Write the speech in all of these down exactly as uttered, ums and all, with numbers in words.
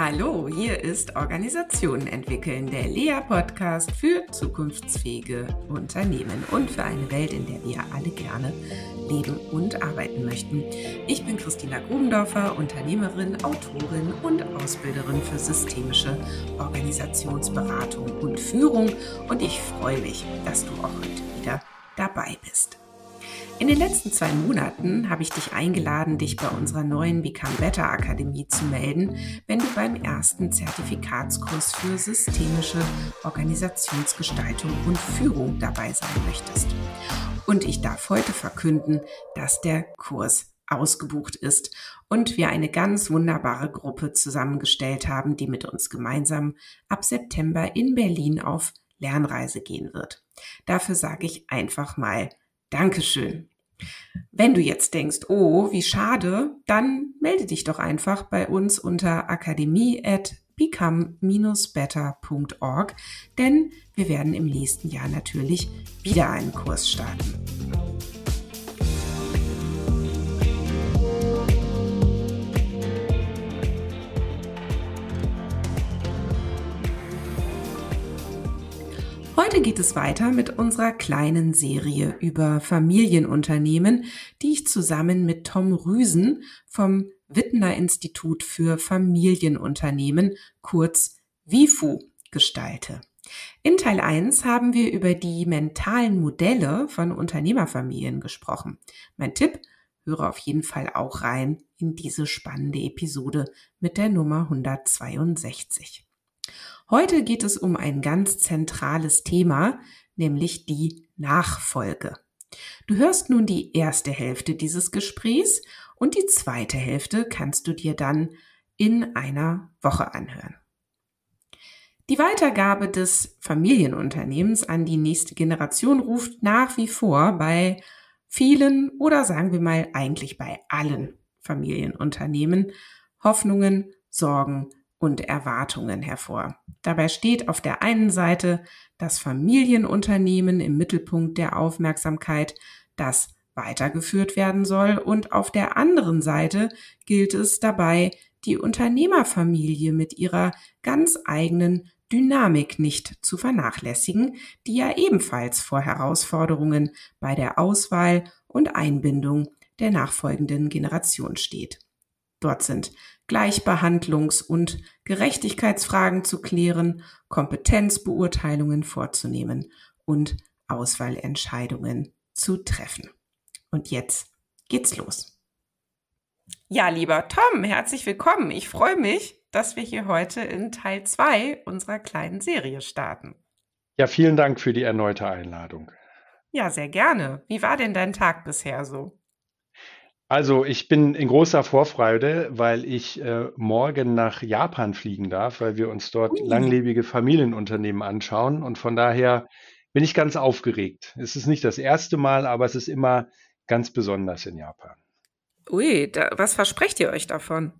Hallo, hier ist Organisationen entwickeln, der L E A-Podcast für zukunftsfähige Unternehmen und für eine Welt, in der wir alle gerne leben und arbeiten möchten. Ich bin Christina Grubendorfer, Unternehmerin, Autorin und Ausbilderin für systemische Organisationsberatung und Führung und ich freue mich, dass du auch heute wieder dabei bist. In den letzten zwei Monaten habe ich dich eingeladen, dich bei unserer neuen Become Better Akademie zu melden, wenn du beim ersten Zertifikatskurs für systemische Organisationsgestaltung und Führung dabei sein möchtest. Und ich darf heute verkünden, dass der Kurs ausgebucht ist und wir eine ganz wunderbare Gruppe zusammengestellt haben, die mit uns gemeinsam ab September in Berlin auf Lernreise gehen wird. Dafür sage ich einfach mal Dankeschön. Wenn du jetzt denkst, oh, wie schade, dann melde dich doch einfach bei uns unter akademie at become dash better punkt org, denn wir werden im nächsten Jahr natürlich wieder einen Kurs starten. Heute geht es weiter mit unserer kleinen Serie über Familienunternehmen, die ich zusammen mit Tom Rüsen vom Wittner Institut für Familienunternehmen, kurz W I F U, gestalte. In Teil eins haben wir über die mentalen Modelle von Unternehmerfamilien gesprochen. Mein Tipp, höre auf jeden Fall auch rein in diese spannende Episode mit der Nummer hundertzweiundsechzig. Heute geht es um ein ganz zentrales Thema, nämlich die Nachfolge. Du hörst nun die erste Hälfte dieses Gesprächs und die zweite Hälfte kannst du dir dann in einer Woche anhören. Die Weitergabe des Familienunternehmens an die nächste Generation ruft nach wie vor bei vielen oder sagen wir mal eigentlich bei allen Familienunternehmen Hoffnungen, Sorgen und Erwartungen hervor. Dabei steht auf der einen Seite das Familienunternehmen im Mittelpunkt der Aufmerksamkeit, das weitergeführt werden soll, und auf der anderen Seite gilt es dabei, die Unternehmerfamilie mit ihrer ganz eigenen Dynamik nicht zu vernachlässigen, die ja ebenfalls vor Herausforderungen bei der Auswahl und Einbindung der nachfolgenden Generation steht. Dort sind Gleichbehandlungs- und Gerechtigkeitsfragen zu klären, Kompetenzbeurteilungen vorzunehmen und Auswahlentscheidungen zu treffen. Und jetzt geht's los. Ja, lieber Tom, herzlich willkommen. Ich freue mich, dass wir hier heute in Teil zwei unserer kleinen Serie starten. Ja, vielen Dank für die erneute Einladung. Ja, sehr gerne. Wie war denn dein Tag bisher so? Also ich bin in großer Vorfreude, weil ich äh, morgen nach Japan fliegen darf, weil wir uns dort Ui. langlebige Familienunternehmen anschauen. Und von daher bin ich ganz aufgeregt. Es ist nicht das erste Mal, aber es ist immer ganz besonders in Japan. Ui, da, was versprecht ihr euch davon?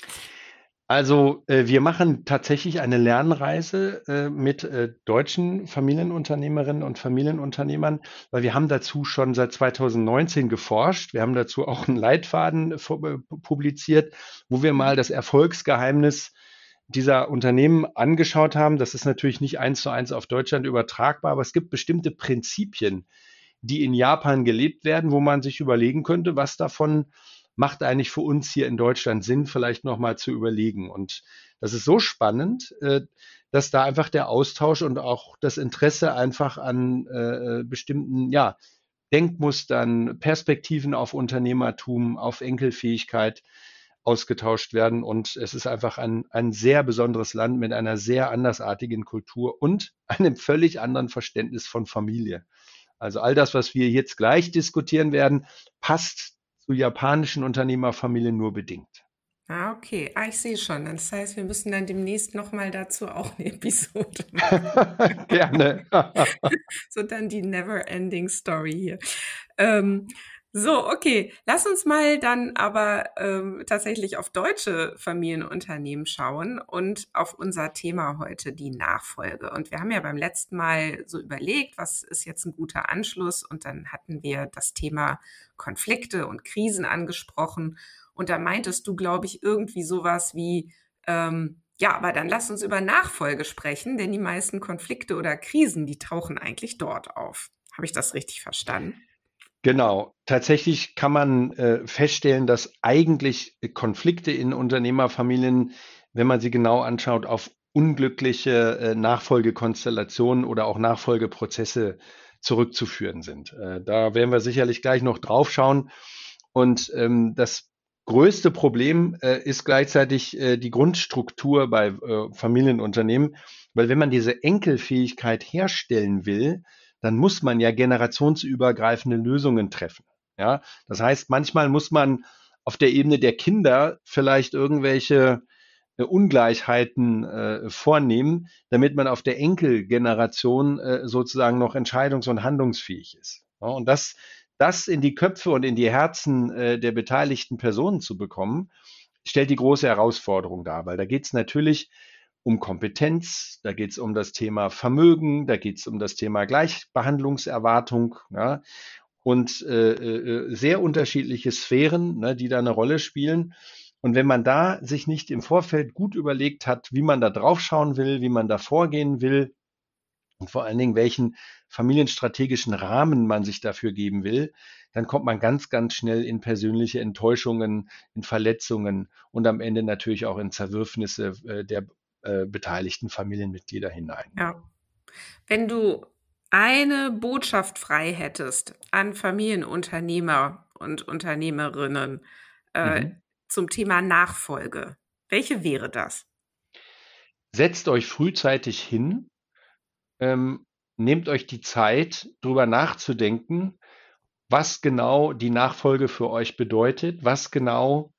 Also äh, wir machen tatsächlich eine Lernreise äh, mit äh, deutschen Familienunternehmerinnen und Familienunternehmern, weil wir haben dazu schon seit zweitausendneunzehn geforscht. Wir haben dazu auch einen Leitfaden vor- äh, publiziert, wo wir mal das Erfolgsgeheimnis dieser Unternehmen angeschaut haben. Das ist natürlich nicht eins zu eins auf Deutschland übertragbar, aber es gibt bestimmte Prinzipien, die in Japan gelebt werden, wo man sich überlegen könnte, was davon macht eigentlich für uns hier in Deutschland Sinn, vielleicht nochmal zu überlegen. Und das ist so spannend, äh, dass da einfach der Austausch und auch das Interesse einfach an äh, bestimmten, ja, Denkmustern, Perspektiven auf Unternehmertum, auf Enkelfähigkeit ausgetauscht werden. Und es ist einfach ein, ein sehr besonderes Land mit einer sehr andersartigen Kultur und einem völlig anderen Verständnis von Familie. Also all das, was wir jetzt gleich diskutieren werden, passt zu japanischen Unternehmerfamilien nur bedingt. Ah, okay. Ah, ich sehe schon. Das heißt, wir müssen dann demnächst nochmal dazu auch eine Episode machen. Gerne. So dann die Never-Ending Story hier. Ähm, so, okay. Lass uns mal dann aber ähm, tatsächlich auf deutsche Familienunternehmen schauen und auf unser Thema heute, die Nachfolge. Und wir haben ja beim letzten Mal so überlegt, was ist jetzt ein guter Anschluss? Und dann hatten wir das Thema Konflikte und Krisen angesprochen. Und da meintest du, glaube ich, irgendwie sowas wie, ähm, Ja, aber dann lass uns über Nachfolge sprechen, denn die meisten Konflikte oder Krisen, die tauchen eigentlich dort auf. Habe ich das richtig verstanden? Genau. Tatsächlich kann man äh, feststellen, dass eigentlich äh, Konflikte in Unternehmerfamilien, wenn man sie genau anschaut, auf unglückliche äh, Nachfolgekonstellationen oder auch Nachfolgeprozesse zurückzuführen sind. Äh, da werden wir sicherlich gleich noch drauf schauen. Und ähm, das größte Problem äh, ist gleichzeitig äh, die Grundstruktur bei äh, Familienunternehmen, weil wenn man diese Enkelfähigkeit herstellen will, dann muss man ja generationsübergreifende Lösungen treffen. Ja, das heißt, manchmal muss man auf der Ebene der Kinder vielleicht irgendwelche äh, Ungleichheiten äh, vornehmen, damit man auf der Enkelgeneration äh, sozusagen noch entscheidungs- und handlungsfähig ist. Ja, und das, das in die Köpfe und in die Herzen äh, der beteiligten Personen zu bekommen, stellt die große Herausforderung dar, weil da geht es natürlich um Kompetenz, da geht es um das Thema Vermögen, da geht es um das Thema Gleichbehandlungserwartung, ja, und äh, äh, sehr unterschiedliche Sphären, ne, die da eine Rolle spielen. Und wenn man da sich nicht im Vorfeld gut überlegt hat, wie man da drauf schauen will, wie man da vorgehen will und vor allen Dingen welchen familienstrategischen Rahmen man sich dafür geben will, dann kommt man ganz, ganz schnell in persönliche Enttäuschungen, in Verletzungen und am Ende natürlich auch in Zerwürfnisse äh, der äh, beteiligten Familienmitglieder hinein. Ja. Wenn du eine Botschaft frei hättest an Familienunternehmer und Unternehmerinnen äh, Mhm. zum Thema Nachfolge, welche wäre das? Setzt euch frühzeitig hin, ähm, nehmt euch die Zeit, drüber nachzudenken, was genau die Nachfolge für euch bedeutet, was genau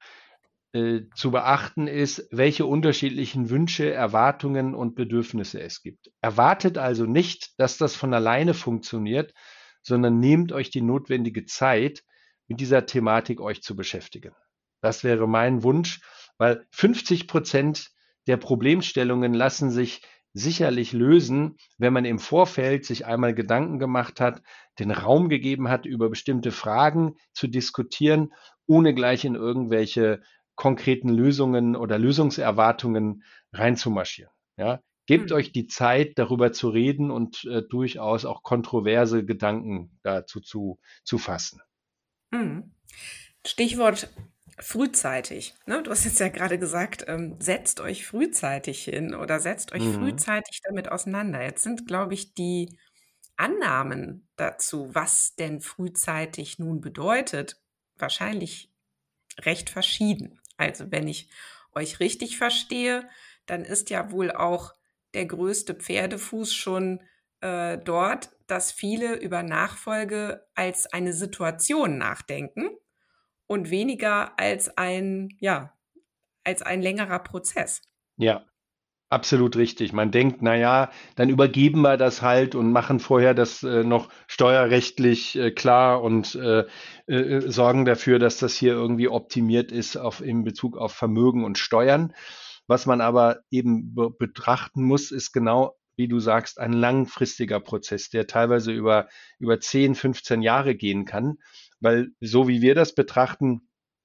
äh, zu beachten ist, welche unterschiedlichen Wünsche, Erwartungen und Bedürfnisse es gibt. Erwartet also nicht, dass das von alleine funktioniert, sondern nehmt euch die notwendige Zeit, mit dieser Thematik euch zu beschäftigen. Das wäre mein Wunsch, weil fünfzig Prozent der Problemstellungen lassen sich sicherlich lösen, wenn man im Vorfeld sich einmal Gedanken gemacht hat, den Raum gegeben hat, über bestimmte Fragen zu diskutieren, ohne gleich in irgendwelche konkreten Lösungen oder Lösungserwartungen reinzumarschieren. Ja, gebt euch Hm. die Zeit, darüber zu reden und äh, durchaus auch kontroverse Gedanken dazu zu, zu fassen. Hm. Stichwort frühzeitig. Ne? Du hast jetzt ja gerade gesagt, ähm, setzt euch frühzeitig hin oder setzt euch Mhm. frühzeitig damit auseinander. Jetzt sind, glaube ich, die Annahmen dazu, was denn frühzeitig nun bedeutet, wahrscheinlich recht verschieden. Also wenn ich euch richtig verstehe, dann ist ja wohl auch der größte Pferdefuß schon äh, dort, dass viele über Nachfolge als eine Situation nachdenken und weniger als ein, ja, als ein längerer Prozess. Ja, absolut richtig. Man denkt, na ja, dann übergeben wir das halt und machen vorher das äh, noch steuerrechtlich äh, klar und äh, äh, sorgen dafür, dass das hier irgendwie optimiert ist auf, in Bezug auf Vermögen und Steuern. Was man aber eben be betrachten muss, ist genau, wie du sagst, ein langfristiger Prozess, der teilweise über, über zehn, fünfzehn Jahre gehen kann, weil so wie wir das betrachten,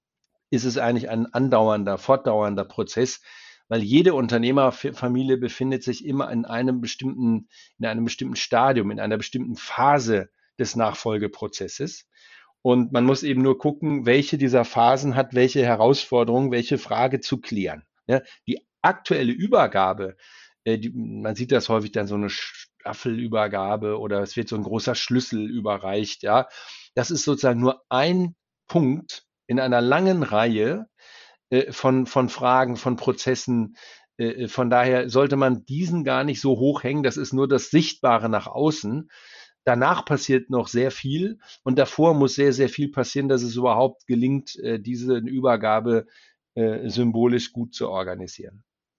ist es eigentlich ein andauernder, fortdauernder Prozess, weil jede Unternehmerfamilie befindet sich immer in einem bestimmten, in einem bestimmten Stadium, in einer bestimmten Phase des Nachfolgeprozesses. Und man muss eben nur gucken, welche dieser Phasen hat welche Herausforderung, welche Frage zu klären. Ja, die aktuelle Übergabe, äh, die, man sieht das häufig dann so eine Staffelübergabe oder es wird so ein großer Schlüssel überreicht. Ja, das ist sozusagen nur ein Punkt in einer langen Reihe äh, von, von Fragen, von Prozessen. Äh, von daher sollte man diesen gar nicht so hoch hängen. Das ist nur das Sichtbare nach außen. Danach passiert noch sehr viel und davor muss sehr, sehr viel passieren, dass es überhaupt gelingt, äh, diese Übergabe äh, symbolisch gut zu organisieren.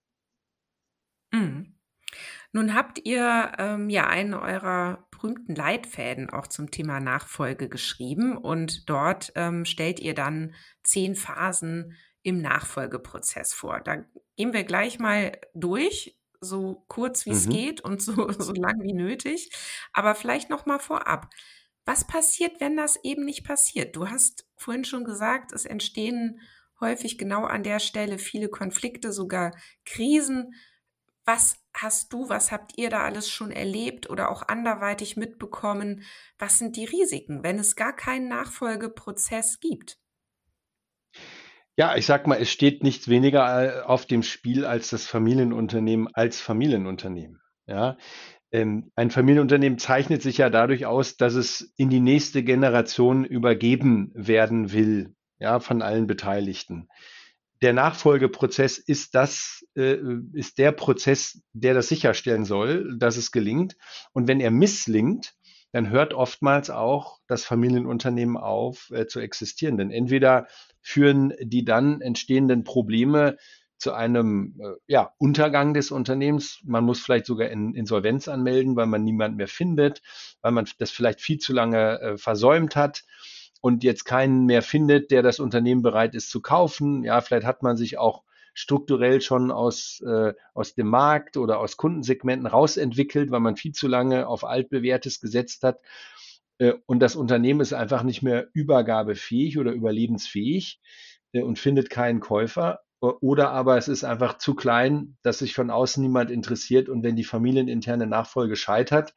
Mhm. Nun habt ihr ähm, ja einen eurer berühmten Leitfäden auch zum Thema Nachfolge geschrieben und dort ähm, stellt ihr dann zehn Phasen im Nachfolgeprozess vor. Da gehen wir gleich mal durch, so kurz wie es Mhm. geht und so, so lang wie nötig. Aber vielleicht noch mal vorab. Was passiert, wenn das eben nicht passiert? Du hast vorhin schon gesagt, es entstehen häufig genau an der Stelle viele Konflikte, sogar Krisen. Was hast du, was habt ihr da alles schon erlebt oder auch anderweitig mitbekommen? Was sind die Risiken, wenn es gar keinen Nachfolgeprozess gibt? Ja, ich sag mal, es steht nichts weniger äh, auf dem Spiel als das Familienunternehmen als Familienunternehmen. Ja, ähm, ein Familienunternehmen zeichnet sich ja dadurch aus, dass es in die nächste Generation übergeben werden will, ja, von allen Beteiligten. Der Nachfolgeprozess ist das, äh, ist der Prozess, der das sicherstellen soll, dass es gelingt. Und wenn er misslingt, dann hört oftmals auch das Familienunternehmen auf, äh, zu existieren. Denn entweder führen die dann entstehenden Probleme zu einem äh, ja, Untergang des Unternehmens. Man muss vielleicht sogar in Insolvenz anmelden, weil man niemanden mehr findet, weil man das vielleicht viel zu lange äh, versäumt hat und jetzt keinen mehr findet, der das Unternehmen bereit ist zu kaufen. Ja, vielleicht hat man sich auch strukturell schon aus, äh, aus dem Markt oder aus Kundensegmenten rausentwickelt, weil man viel zu lange auf altbewährtes gesetzt hat. Äh, und das Unternehmen ist einfach nicht mehr übergabefähig oder überlebensfähig äh, und findet keinen Käufer. Oder aber es ist einfach zu klein, dass sich von außen niemand interessiert. Und wenn die familieninterne Nachfolge scheitert,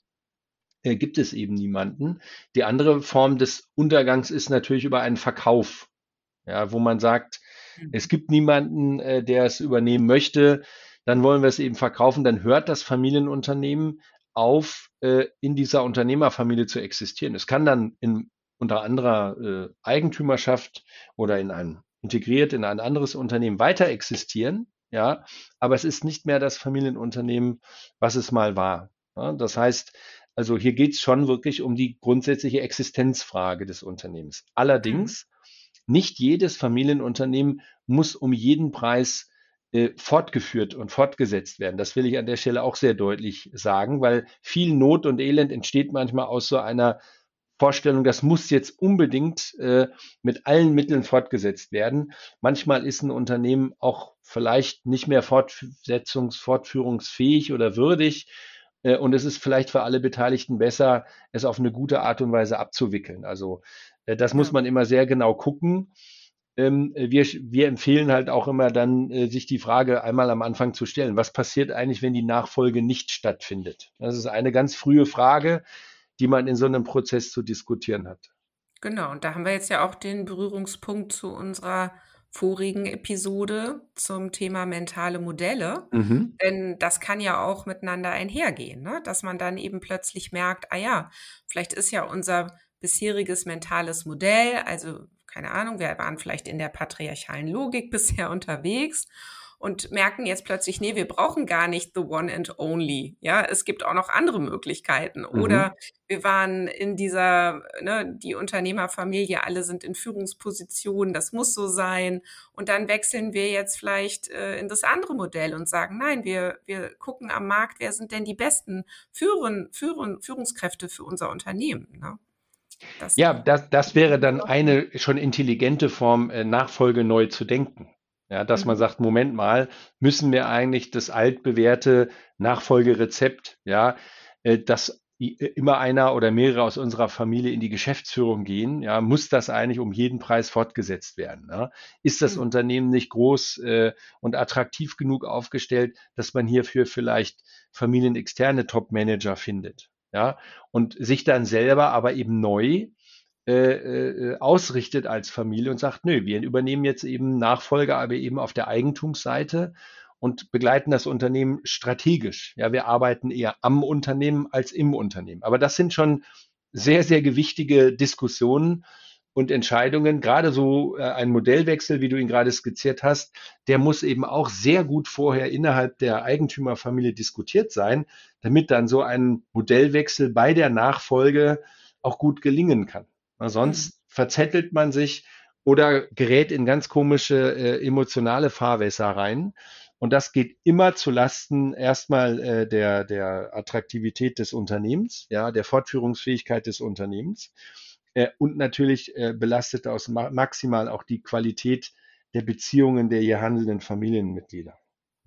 äh, gibt es eben niemanden. Die andere Form des Untergangs ist natürlich über einen Verkauf, ja, wo man sagt, es Mhm. gibt niemanden, äh, der es übernehmen möchte, dann wollen wir es eben verkaufen, dann hört das Familienunternehmen auf, äh, in dieser Unternehmerfamilie zu existieren. Es kann dann in, unter anderer äh, Eigentümerschaft oder in ein integriert in ein anderes Unternehmen weiter existieren, ja, aber es ist nicht mehr das Familienunternehmen, was es mal war. Ja, das heißt, also hier geht es schon wirklich um die grundsätzliche Existenzfrage des Unternehmens. Mhm. Allerdings, nicht jedes Familienunternehmen muss um jeden Preis äh, fortgeführt und fortgesetzt werden. Das will ich an der Stelle auch sehr deutlich sagen, weil viel Not und Elend entsteht manchmal aus so einer Vorstellung, das muss jetzt unbedingt äh, mit allen Mitteln fortgesetzt werden. Manchmal ist ein Unternehmen auch vielleicht nicht mehr fortsetzungs-, fortführungsfähig oder würdig. Äh, und es ist vielleicht für alle Beteiligten besser, es auf eine gute Art und Weise abzuwickeln. Also äh, das muss Ja. man immer sehr genau gucken. Ähm, wir, wir empfehlen halt auch immer dann, äh, sich die Frage einmal am Anfang zu stellen, was passiert eigentlich, wenn die Nachfolge nicht stattfindet? Das ist eine ganz frühe Frage, die man in so einem Prozess zu diskutieren hat. Genau, und da haben wir jetzt ja auch den Berührungspunkt zu unserer vorigen Episode zum Thema mentale Modelle. Mhm. Denn das kann ja auch miteinander einhergehen, ne? Dass man dann eben plötzlich merkt, ah ja, vielleicht ist ja unser bisheriges mentales Modell, also keine Ahnung, wir waren vielleicht in der patriarchalen Logik bisher unterwegs und merken jetzt plötzlich, nee, wir brauchen gar nicht the one and only. Ja, es gibt auch noch andere Möglichkeiten. Mhm. Oder wir waren in dieser, ne, die Unternehmerfamilie, alle sind in Führungspositionen, das muss so sein. Und dann wechseln wir jetzt vielleicht äh, in das andere Modell und sagen, nein, wir, wir gucken am Markt, wer sind denn die besten Führen, Führen, Führungskräfte für unser Unternehmen. Ne? Das, Ja, das, das wäre dann eine schon intelligente Form, äh, Nachfolge neu zu denken. Ja, dass man mhm. sagt, Moment mal, müssen wir eigentlich das altbewährte Nachfolgerezept, ja, äh, dass i- immer einer oder mehrere aus unserer Familie in die Geschäftsführung gehen, ja, muss das eigentlich um jeden Preis fortgesetzt werden? Ja? Ist das Mhm. Unternehmen nicht groß äh, und attraktiv genug aufgestellt, dass man hierfür vielleicht familienexterne Top-Manager findet? Ja, und sich dann selber aber eben neu äh, äh, ausrichtet als Familie und sagt, nö, wir übernehmen jetzt eben Nachfolger, aber eben auf der Eigentumsseite und begleiten das Unternehmen strategisch. Ja, wir arbeiten eher am Unternehmen als im Unternehmen. Aber das sind schon sehr, sehr gewichtige Diskussionen und Entscheidungen. Gerade so äh, ein Modellwechsel, wie du ihn gerade skizziert hast, der muss eben auch sehr gut vorher innerhalb der Eigentümerfamilie diskutiert sein, damit dann so ein Modellwechsel bei der Nachfolge auch gut gelingen kann. Na, Mhm. sonst verzettelt man sich oder gerät in ganz komische äh, emotionale Fahrwässer rein. Und das geht immer zu Lasten erstmal äh, der, der Attraktivität des Unternehmens, ja, der Fortführungsfähigkeit des Unternehmens. Äh, und natürlich äh, belastet aus ma maximal auch die Qualität der Beziehungen der hier handelnden Familienmitglieder.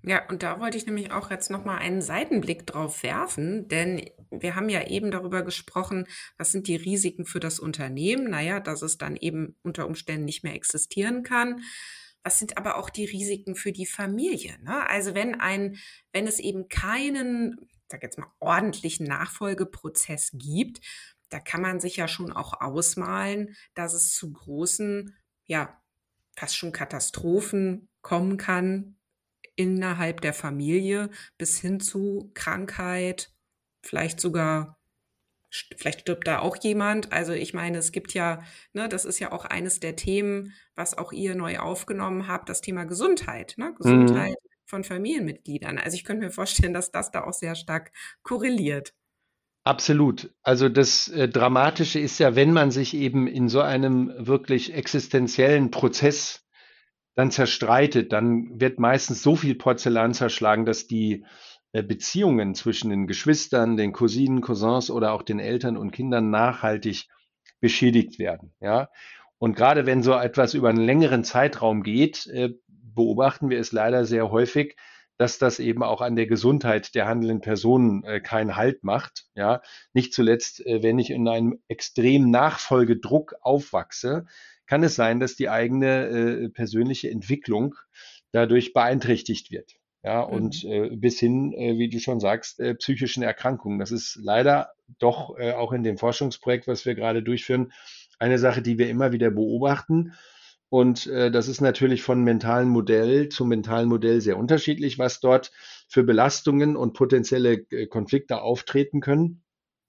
Ja, und da wollte ich nämlich auch jetzt noch mal einen Seitenblick drauf werfen, denn wir haben ja eben darüber gesprochen, was sind die Risiken für das Unternehmen? Na ja, dass es dann eben unter Umständen nicht mehr existieren kann. Was sind aber auch die Risiken für die Familie, ne? Also, wenn ein wenn es eben keinen, ich sage jetzt mal, ordentlichen Nachfolgeprozess gibt, da kann man sich ja schon auch ausmalen, dass es zu großen, ja, fast schon Katastrophen kommen kann innerhalb der Familie bis hin zu Krankheit, vielleicht sogar st vielleicht stirbt da auch jemand. Also, ich meine, es gibt ja, ne, das ist ja auch eines der Themen, was auch ihr neu aufgenommen habt, das Thema Gesundheit, ne? Mhm. Gesundheit von Familienmitgliedern. Also, ich könnte mir vorstellen, dass das da auch sehr stark korreliert. Absolut. Also das äh, Dramatische ist ja, wenn man sich eben in so einem wirklich existenziellen Prozess dann zerstreitet, dann wird meistens so viel Porzellan zerschlagen, dass die äh, Beziehungen zwischen den Geschwistern, den Cousinen, Cousins oder auch den Eltern und Kindern nachhaltig beschädigt werden. Ja? Und gerade wenn so etwas über einen längeren Zeitraum geht, äh, beobachten wir es leider sehr häufig, dass das eben auch an der Gesundheit der handelnden Personen äh, keinen Halt macht. Ja, nicht zuletzt, äh, wenn ich in einem extremen Nachfolgedruck aufwachse, kann es sein, dass die eigene äh, persönliche Entwicklung dadurch beeinträchtigt wird. Ja, und Mhm. äh, bis hin, äh, wie du schon sagst, äh, psychischen Erkrankungen. Das ist leider doch äh, auch in dem Forschungsprojekt, was wir gerade durchführen, eine Sache, die wir immer wieder beobachten. Und äh, das ist natürlich von mentalen Modell zu mentalen Modell sehr unterschiedlich, was dort für Belastungen und potenzielle äh, Konflikte auftreten können.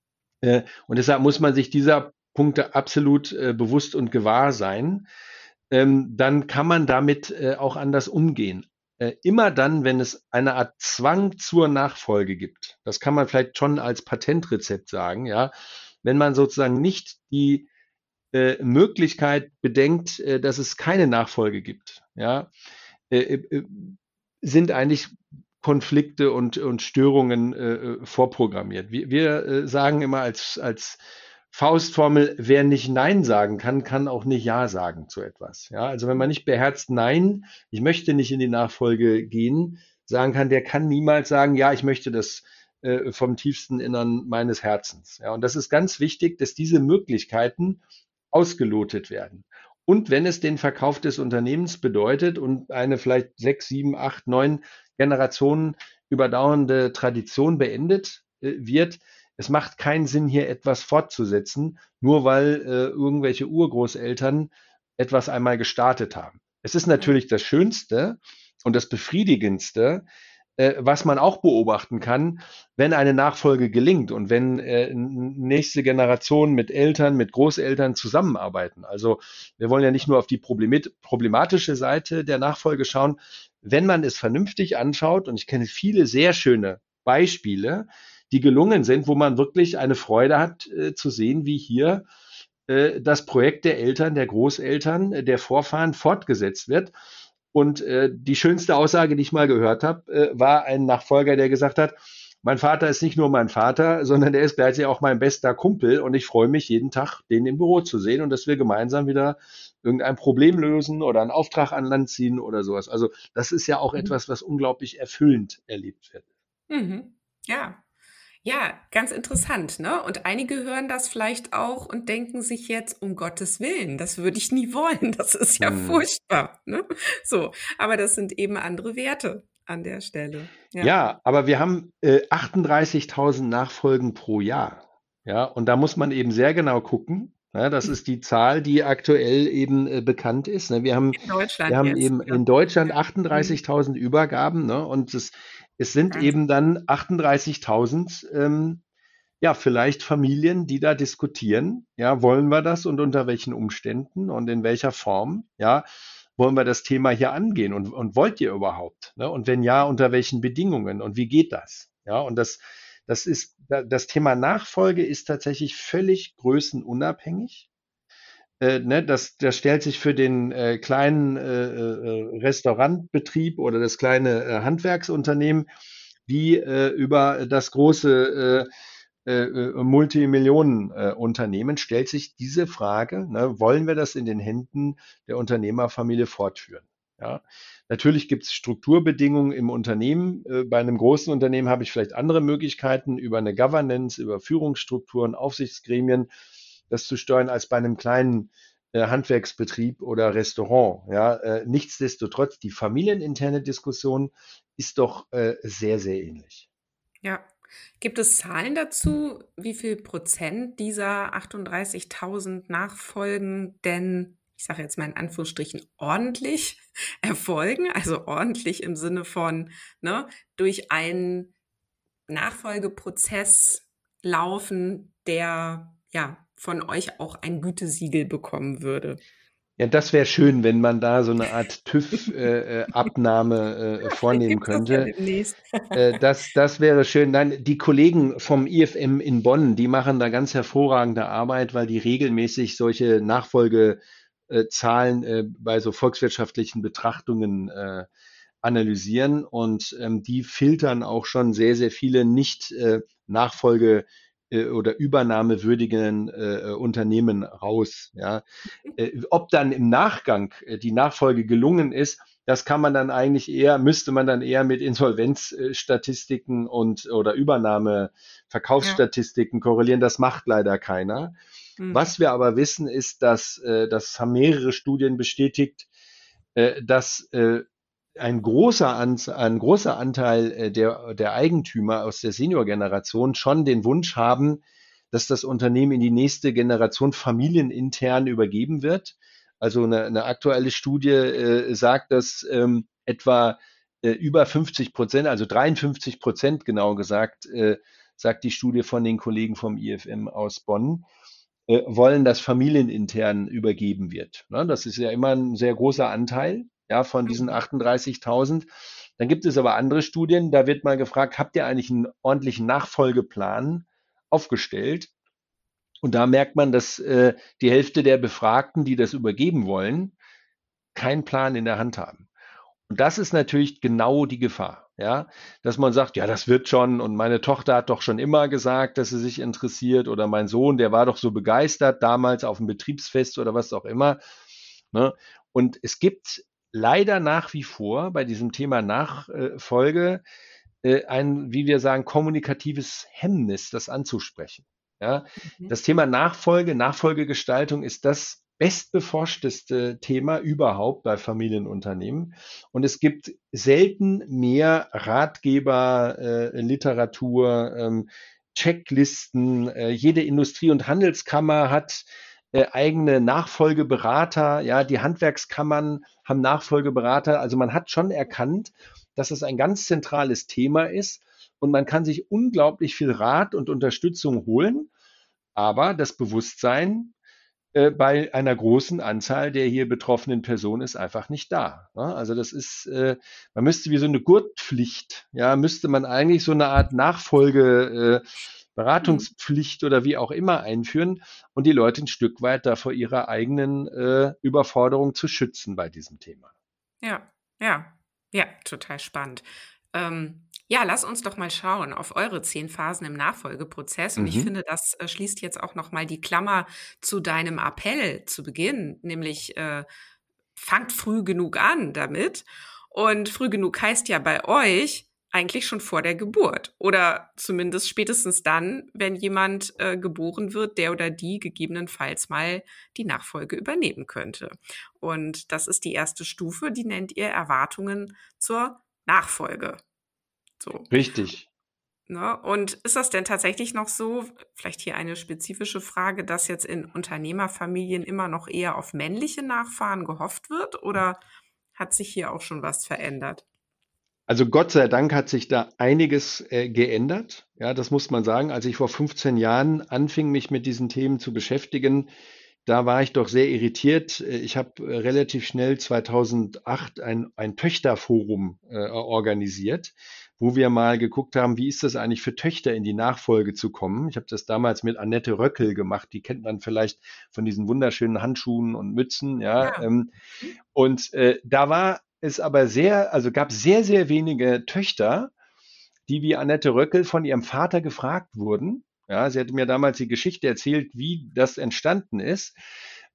Äh, und deshalb muss man sich dieser Punkte absolut äh, bewusst und gewahr sein. Ähm, dann kann man damit äh, auch anders umgehen. Äh, immer dann, wenn es eine Art Zwang zur Nachfolge gibt, das kann man vielleicht schon als Patentrezept sagen, ja, wenn man sozusagen nicht die äh, Möglichkeit bedenkt, äh, dass es keine Nachfolge gibt, ja, äh, äh, sind eigentlich Konflikte und, und Störungen äh, äh, vorprogrammiert. Wir, wir äh, sagen immer als, als Faustformel, wer nicht Nein sagen kann, kann auch nicht Ja sagen zu etwas. Ja, also wenn man nicht beherzt Nein, ich möchte nicht in die Nachfolge gehen, sagen kann, der kann niemals sagen, ja, ich möchte das äh, vom tiefsten Innern meines Herzens. Ja, und das ist ganz wichtig, dass diese Möglichkeiten ausgelotet werden. Und wenn es den Verkauf des Unternehmens bedeutet und eine vielleicht sechs, sieben, acht, neun Generationen überdauernde Tradition beendet äh, wird, es macht keinen Sinn, hier etwas fortzusetzen, nur weil äh, irgendwelche Urgroßeltern etwas einmal gestartet haben. Es ist Mhm. natürlich das Schönste und das Befriedigendste, äh, was man auch beobachten kann, wenn eine Nachfolge gelingt und wenn äh, nächste Generationen mit Eltern, mit Großeltern zusammenarbeiten. Also wir wollen ja nicht nur auf die problematische Seite der Nachfolge schauen, wenn man es vernünftig anschaut, und ich kenne viele sehr schöne Beispiele, die gelungen sind, wo man wirklich eine Freude hat äh, zu sehen, wie hier äh, das Projekt der Eltern, der Großeltern, äh, der Vorfahren fortgesetzt wird. Und äh, die schönste Aussage, die ich mal gehört habe, äh, war ein Nachfolger, der gesagt hat, mein Vater ist nicht nur mein Vater, sondern der ist gleichzeitig auch mein bester Kumpel und ich freue mich jeden Tag, den im Büro zu sehen und dass wir gemeinsam wieder irgendein Problem lösen oder einen Auftrag an Land ziehen oder sowas. Also das ist ja auch Mhm. etwas, was unglaublich erfüllend erlebt wird. Mhm. Ja. Ja, ganz interessant, ne? Und einige hören das vielleicht auch und denken sich jetzt: „Um Gottes Willen, das würde ich nie wollen. Das ist ja Hm. furchtbar", ne? So, aber das sind eben andere Werte an der Stelle. Ja. Ja, aber wir haben äh, achtunddreißigtausend Nachfolgen pro Jahr. Ja, und da muss man eben sehr genau gucken. Ja, das ist die Zahl, die aktuell eben äh, bekannt ist. Ne? Wir haben, In wir Deutschland haben jetzt, eben ja. in Deutschland Mhm. achtunddreißigtausend Übergaben, ne? Und es, es sind Wahnsinn. eben dann achtunddreißigtausend, ähm, ja, vielleicht Familien, die da diskutieren. Ja, wollen wir das und unter welchen Umständen und in welcher Form? Ja, wollen wir das Thema hier angehen und, und wollt ihr überhaupt? Ne? Und wenn ja, unter welchen Bedingungen und wie geht das? Ja, und das, das ist, das Thema Nachfolge ist tatsächlich völlig größenunabhängig. Äh, ne, das, das stellt sich für den äh, kleinen äh, äh, Restaurantbetrieb oder das kleine äh, Handwerksunternehmen wie äh, über das große äh, äh, Multimillionenunternehmen, äh, stellt sich diese Frage, ne, wollen wir das in den Händen der Unternehmerfamilie fortführen? Ja. Natürlich gibt es Strukturbedingungen im Unternehmen. Äh, bei einem großen Unternehmen habe ich vielleicht andere Möglichkeiten, über eine Governance, über Führungsstrukturen, Aufsichtsgremien das zu steuern, als bei einem kleinen äh, Handwerksbetrieb oder Restaurant. Ja. Äh, nichtsdestotrotz, die familieninterne Diskussion ist doch äh, sehr, sehr ähnlich. Ja. Gibt es Zahlen dazu, wie viel Prozent dieser achtunddreißigtausend Nachfolgen denn, ich sage jetzt mal in Anführungsstrichen, ordentlich erfolgen? Also ordentlich im Sinne von, ne, durch einen Nachfolgeprozess laufen, der ja von euch auch ein Gütesiegel bekommen würde. Ja, das wäre schön, wenn man da so eine Art TÜV-Abnahme äh, äh, Vielleicht vornehmen gibt's das ja könnte. demnächst. Äh, das, das wäre schön. Nein, die Kollegen vom I F M in Bonn, die machen da ganz hervorragende Arbeit, weil die regelmäßig solche Nachfolgezahlen äh, bei so volkswirtschaftlichen Betrachtungen äh, analysieren und ähm, die filtern auch schon sehr, sehr viele nicht äh, Nachfolge äh, oder übernahmewürdigen äh, Unternehmen raus. Ja. Äh, ob dann im Nachgang äh, die Nachfolge gelungen ist, das kann man dann eigentlich eher, müsste man dann eher mit Insolvenzstatistiken und oder Übernahme, Ja. Verkaufsstatistiken korrelieren. Das macht leider keiner. Mhm. Was wir aber wissen, ist, dass äh, das haben mehrere Studien bestätigt, äh, dass äh, ein großer, Anz ein großer Anteil äh, der, der Eigentümer aus der Seniorgeneration schon den Wunsch haben, dass das Unternehmen in die nächste Generation familienintern übergeben wird. Also eine, eine aktuelle Studie äh, sagt, dass ähm, etwa äh, über fünfzig Prozent, also dreiundfünfzig Prozent genau gesagt, äh, sagt die Studie von den Kollegen vom I F M aus Bonn, äh, wollen, dass familienintern übergeben wird. Ne? Das ist ja immer ein sehr großer Anteil, ja, von diesen Mhm. achtunddreißigtausend. Dann gibt es aber andere Studien, da wird mal gefragt, habt ihr eigentlich einen ordentlichen Nachfolgeplan aufgestellt? Und da merkt man, dass äh, die Hälfte der Befragten, die das übergeben wollen, keinen Plan in der Hand haben. Und das ist natürlich genau die Gefahr, ja, dass man sagt, ja, das wird schon und meine Tochter hat doch schon immer gesagt, dass sie sich interessiert oder mein Sohn, der war doch so begeistert damals auf dem Betriebsfest oder was auch immer. Ne? Und es gibt leider nach wie vor bei diesem Thema Nachfolge äh, ein, wie wir sagen, kommunikatives Hemmnis, das anzusprechen. Ja? Mhm. Das Thema Nachfolge, Nachfolgegestaltung ist das bestbeforschteste Thema überhaupt bei Familienunternehmen. Und es gibt selten mehr Ratgeber, äh, Literatur, ähm, Checklisten. Äh, jede Industrie- und Handelskammer hat äh, eigene Nachfolgeberater. Ja, die Handwerkskammern haben Nachfolgeberater. Also man hat schon erkannt, dass es ein ganz zentrales Thema ist und man kann sich unglaublich viel Rat und Unterstützung holen. Aber das Bewusstsein äh, bei einer großen Anzahl der hier betroffenen Personen ist einfach nicht da. Ne? Also das ist, äh, man müsste wie so eine Gurtpflicht, ja, müsste man eigentlich so eine Art Nachfolge, äh, Mhm. Beratungspflicht oder wie auch immer einführen und die Leute ein Stück weit da vor ihrer eigenen äh, Überforderung zu schützen bei diesem Thema. Ja, ja, ja, total spannend. Ähm, ja, lass uns doch mal schauen auf eure zehn Phasen im Nachfolgeprozess. Und ich Mhm. finde, das äh, schließt jetzt auch noch mal die Klammer zu deinem Appell zu Beginn, nämlich äh, fangt früh genug an damit. Und früh genug heißt ja bei euch eigentlich schon vor der Geburt oder zumindest spätestens dann, wenn jemand äh, geboren wird, der oder die gegebenenfalls mal die Nachfolge übernehmen könnte. Und das ist die erste Stufe, die nennt ihr Erwartungen zur Nachfolge. So. Richtig. Ne? Und ist das denn tatsächlich noch so, vielleicht hier eine spezifische Frage, dass jetzt in Unternehmerfamilien immer noch eher auf männliche Nachfahren gehofft wird oder hat sich hier auch schon was verändert? Also Gott sei Dank hat sich da einiges äh, geändert. Ja, das muss man sagen. Als ich vor fünfzehn Jahren anfing, mich mit diesen Themen zu beschäftigen, da war ich doch sehr irritiert. Äh, Ich habe äh, relativ schnell zweitausendacht ein, ein Töchterforum äh, organisiert, wo wir mal geguckt haben, wie ist das eigentlich für Töchter in die Nachfolge zu kommen. Ich habe das damals mit Annette Röckel gemacht. Die kennt man vielleicht von diesen wunderschönen Handschuhen und Mützen. Ja, Ja. ähm, Mhm. und äh, da war es aber sehr, also gab sehr, sehr wenige Töchter, die wie Annette Röckel von ihrem Vater gefragt wurden. Ja, sie hatte mir damals die Geschichte erzählt, wie das entstanden ist.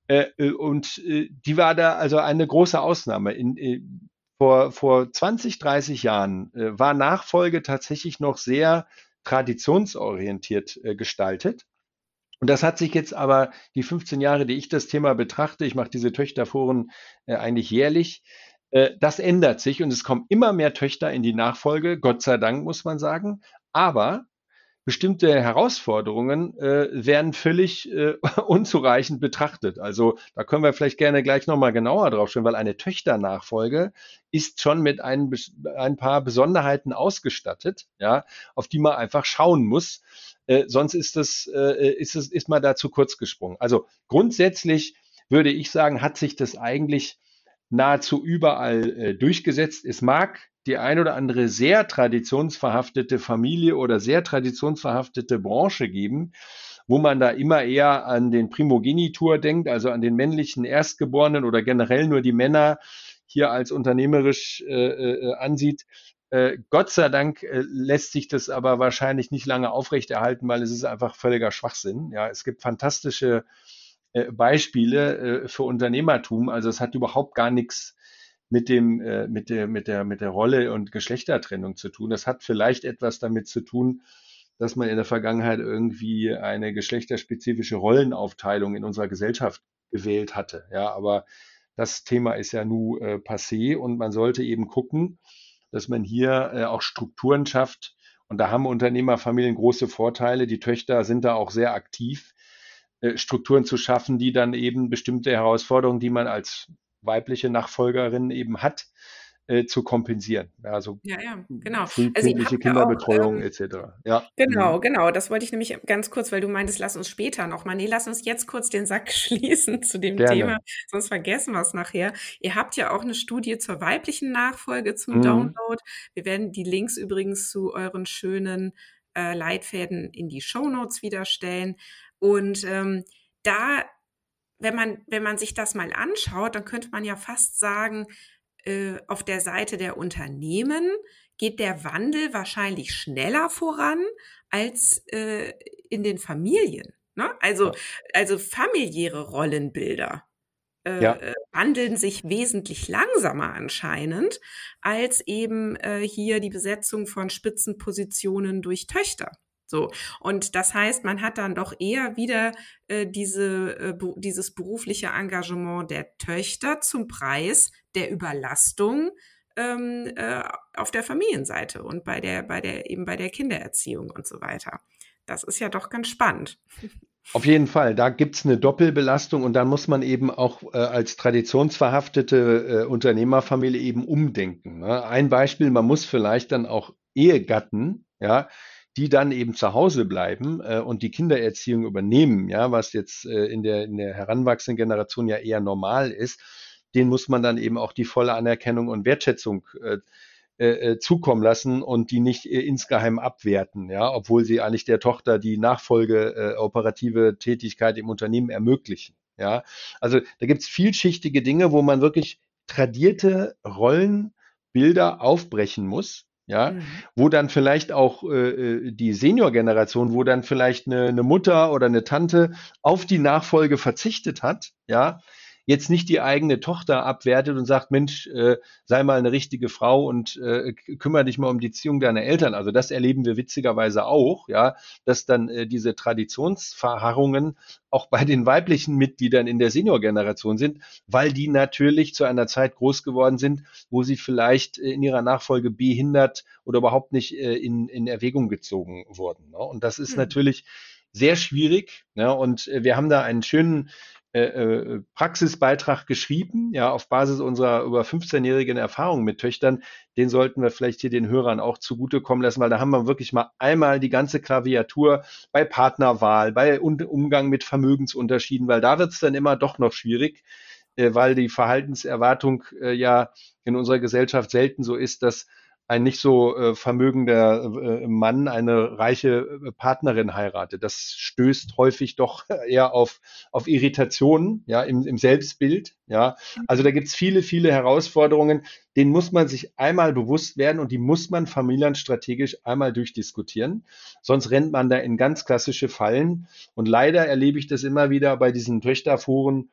Äh, äh, und äh, die war da also eine große Ausnahme. In, äh, vor, vor zwanzig, dreißig Jahren äh, war Nachfolge tatsächlich noch sehr traditionsorientiert äh, gestaltet. Und das hat sich jetzt aber die fünfzehn Jahre, die ich das Thema betrachte, ich mache diese Töchterforen äh, eigentlich jährlich, äh, das ändert sich und es kommen immer mehr Töchter in die Nachfolge, Gott sei Dank muss man sagen. Aber bestimmte Herausforderungen äh, werden völlig äh, unzureichend betrachtet. Also da können wir vielleicht gerne gleich nochmal genauer drauf schauen, weil eine Töchternachfolge ist schon mit ein, ein paar Besonderheiten ausgestattet, ja, auf die man einfach schauen muss. Äh, sonst ist das, äh, ist es, ist man da zu kurz gesprungen. Also grundsätzlich würde ich sagen, hat sich das eigentlich nahezu überall äh, durchgesetzt. Es mag die ein oder andere sehr traditionsverhaftete Familie oder sehr traditionsverhaftete Branche geben, wo man da immer eher an den Primogenitur denkt, also an den männlichen Erstgeborenen oder generell nur die Männer hier als unternehmerisch äh, äh, ansieht. Äh, Gott sei Dank äh, lässt sich das aber wahrscheinlich nicht lange aufrechterhalten, weil es ist einfach völliger Schwachsinn. Ja, es gibt fantastische äh, Beispiele äh, für Unternehmertum. Also es hat überhaupt gar nichts mit dem, äh, mit der, mit der, mit der Rolle und Geschlechtertrennung zu tun. Das hat vielleicht etwas damit zu tun, dass man in der Vergangenheit irgendwie eine geschlechterspezifische Rollenaufteilung in unserer Gesellschaft gewählt hatte. Ja, aber das Thema ist ja nun äh, passé und man sollte eben gucken, dass man hier äh, auch Strukturen schafft. Und da haben Unternehmerfamilien große Vorteile. Die Töchter sind da auch sehr aktiv, äh, Strukturen zu schaffen, die dann eben bestimmte Herausforderungen, die man als weibliche Nachfolgerin eben hat, äh, zu kompensieren. Ja, also Ja, ja, genau. Also ihr frühkindliche habt ja auch, Kinderbetreuung ähm et cetera. Ja. genau, Mhm. genau. Das wollte ich nämlich ganz kurz, weil du meintest, lass uns später noch mal. Ne, lass uns jetzt kurz den Sack schließen zu dem Thema, Gerne. sonst vergessen wir es nachher. Ihr habt ja auch eine Studie zur weiblichen Nachfolge zum Mhm. Download. Wir werden die Links übrigens zu euren schönen äh, Leitfäden in die Shownotes wieder stellen. Und ähm, da, wenn man, wenn man sich das mal anschaut, dann könnte man ja fast sagen, äh, auf der Seite der Unternehmen geht der Wandel wahrscheinlich schneller voran als äh, in den Familien. Ne? Also, Ja. also familiäre Rollenbilder Ja. äh, wandeln sich wesentlich langsamer anscheinend als eben äh, hier die Besetzung von Spitzenpositionen durch Töchter. So. Und das heißt, man hat dann doch eher wieder äh, diese, äh, bu- dieses berufliche Engagement der Töchter zum Preis der Überlastung ähm, äh, auf der Familienseite und bei der, bei der, eben bei der Kindererziehung und so weiter. Das ist ja doch ganz spannend. Auf jeden Fall, da gibt's eine Doppelbelastung und dann muss man eben auch äh, als traditionsverhaftete äh, Unternehmerfamilie eben umdenken. Ne? Ein Beispiel, man muss vielleicht dann auch Ehegatten, ja, die dann eben zu Hause bleiben äh, und die Kindererziehung übernehmen, ja, was jetzt äh, in der, in der heranwachsenden Generation ja eher normal ist, denen muss man dann eben auch die volle Anerkennung und Wertschätzung äh, äh, äh, zukommen lassen und die nicht äh, insgeheim abwerten, ja, obwohl sie eigentlich der Tochter die Nachfolge äh, operative Tätigkeit im Unternehmen ermöglichen. Ja, also da gibt es vielschichtige Dinge, wo man wirklich tradierte Rollenbilder aufbrechen muss. Ja, Mhm. wo dann vielleicht auch äh, äh, die Seniorgeneration, wo dann vielleicht eine, eine Mutter oder eine Tante auf die Nachfolge verzichtet hat, ja, jetzt nicht die eigene Tochter abwertet und sagt, Mensch, äh, sei mal eine richtige Frau und äh, kümmere dich mal um die Erziehung deiner Eltern. Also das erleben wir witzigerweise auch, ja, dass dann äh, diese Traditionsverharrungen auch bei den weiblichen Mitgliedern in der Seniorgeneration sind, weil die natürlich zu einer Zeit groß geworden sind, wo sie vielleicht äh, in ihrer Nachfolge behindert oder überhaupt nicht äh, in, in Erwägung gezogen wurden. Ne? Und das ist Mhm. natürlich sehr schwierig. Ne? Und äh, wir haben da einen schönen äh, äh, Praxisbeitrag geschrieben, ja, auf Basis unserer über fünfzehnjährigen Erfahrung mit Töchtern. Den sollten wir vielleicht hier den Hörern auch zugutekommen lassen, weil da haben wir wirklich mal einmal die ganze Klaviatur bei Partnerwahl, bei Umgang mit Vermögensunterschieden, weil da wird es dann immer doch noch schwierig, äh, weil die Verhaltenserwartung äh, ja in unserer Gesellschaft selten so ist, dass ein nicht so äh, vermögender äh, Mann eine reiche äh, Partnerin heiratet. Das stößt häufig doch eher auf, auf Irritationen, ja, im, im Selbstbild, ja. Also da gibt's viele, viele Herausforderungen, denen muss man sich einmal bewusst werden und die muss man familienstrategisch einmal durchdiskutieren. Sonst rennt man da in ganz klassische Fallen. Und leider erlebe ich das immer wieder bei diesen Töchterforen,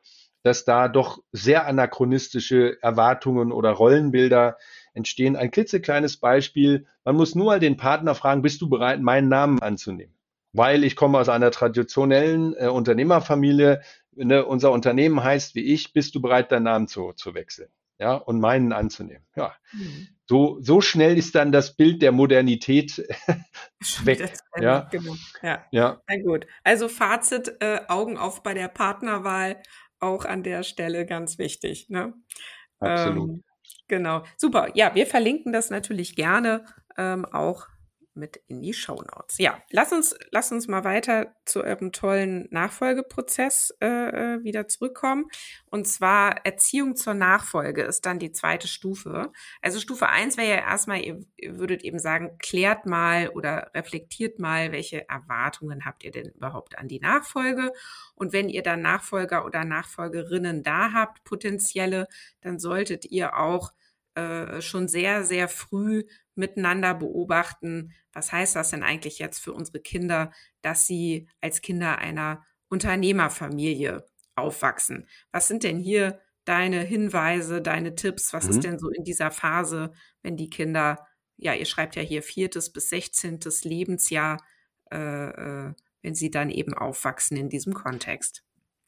dass da doch sehr anachronistische Erwartungen oder Rollenbilder entstehen. Ein klitzekleines Beispiel: Man muss nur mal den Partner fragen: Bist du bereit, meinen Namen anzunehmen? Weil ich komme aus einer traditionellen äh, Unternehmerfamilie. Ne, unser Unternehmen heißt wie ich. Bist du bereit, deinen Namen zu, zu wechseln? Ja, und meinen anzunehmen. Ja, Mhm. so, so schnell ist dann das Bild der Modernität Schon wieder weg. zu Ende, Ja, genau. Ja, ja, na gut. Also Fazit, äh, Augen auf bei der Partnerwahl, auch an der Stelle ganz wichtig, ne? absolut. Ähm, genau. Super. Ja, wir verlinken das natürlich gerne ähm, auch mit in die Shownotes. Ja, lass uns, lass uns mal weiter zu eurem tollen Nachfolgeprozess äh, äh, wieder zurückkommen. Und zwar Erziehung zur Nachfolge ist dann die zweite Stufe. Also Stufe eins wäre ja erstmal, ihr, ihr würdet eben sagen, klärt mal oder reflektiert mal, welche Erwartungen habt ihr denn überhaupt an die Nachfolge? Und wenn ihr dann Nachfolger oder Nachfolgerinnen da habt, potenzielle, dann solltet ihr auch äh, schon sehr, sehr früh miteinander beobachten, was heißt das denn eigentlich jetzt für unsere Kinder, dass sie als Kinder einer Unternehmerfamilie aufwachsen? Was sind denn hier deine Hinweise, deine Tipps? Was ist Mhm. denn so in dieser Phase, wenn die Kinder, ja, ihr schreibt ja hier viertes bis sechzehntes Lebensjahr, äh, äh, wenn sie dann eben aufwachsen in diesem Kontext?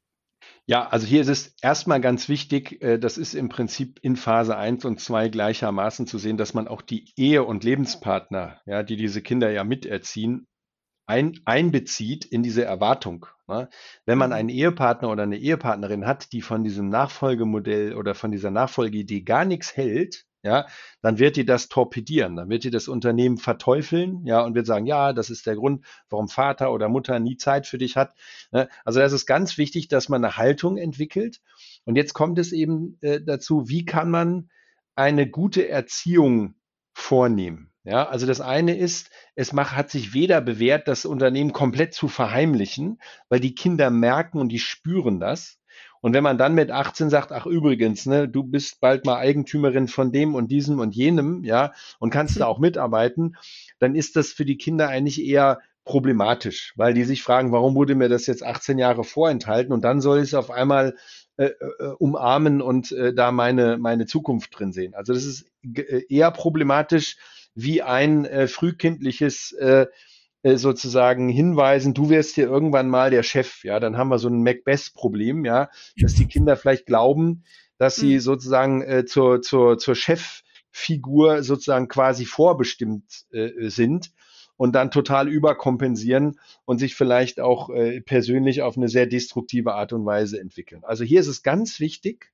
Ja, also hier ist es erstmal ganz wichtig, äh, das ist im Prinzip in Phase eins und zwei gleichermaßen zu sehen, dass man auch die Ehe und Lebenspartner, ja, die diese Kinder ja miterziehen, ein einbezieht in diese Erwartung, ne? Wenn man Mhm. einen Ehepartner oder eine Ehepartnerin hat, die von diesem Nachfolgemodell oder von dieser Nachfolgeidee gar nichts hält, ja, dann wird die das torpedieren. Dann wird die das Unternehmen verteufeln, ja, und wird sagen: „Ja, das ist der Grund, warum Vater oder Mutter nie Zeit für dich hat“, ne? Also, das ist ganz wichtig, dass man eine Haltung entwickelt. Und jetzt kommt es eben, äh, dazu, wie kann man eine gute Erziehung vornehmen? Ja, also das eine ist, es mach, hat sich weder bewährt, das Unternehmen komplett zu verheimlichen, weil die Kinder merken und die spüren das. Und wenn man dann mit achtzehn sagt: Ach übrigens, ne, du bist bald mal Eigentümerin von dem und diesem und jenem, ja, und kannst da auch mitarbeiten, dann ist das für die Kinder eigentlich eher problematisch, weil die sich fragen: Warum wurde mir das jetzt achtzehn Jahre vorenthalten? Und dann soll ich es auf einmal äh, äh, umarmen und äh, da meine, meine Zukunft drin sehen. Also das ist äh, eher problematisch wie ein äh, frühkindliches äh, äh, sozusagen Hinweisen: Du wirst hier irgendwann mal der Chef. Ja, dann haben wir so ein Macbeth-Problem, ja, dass die Kinder vielleicht glauben, dass sie Mhm. sozusagen äh, zur, zur, zur Cheffigur sozusagen quasi vorbestimmt äh, sind und dann total überkompensieren und sich vielleicht auch äh, persönlich auf eine sehr destruktive Art und Weise entwickeln. Also hier ist es ganz wichtig,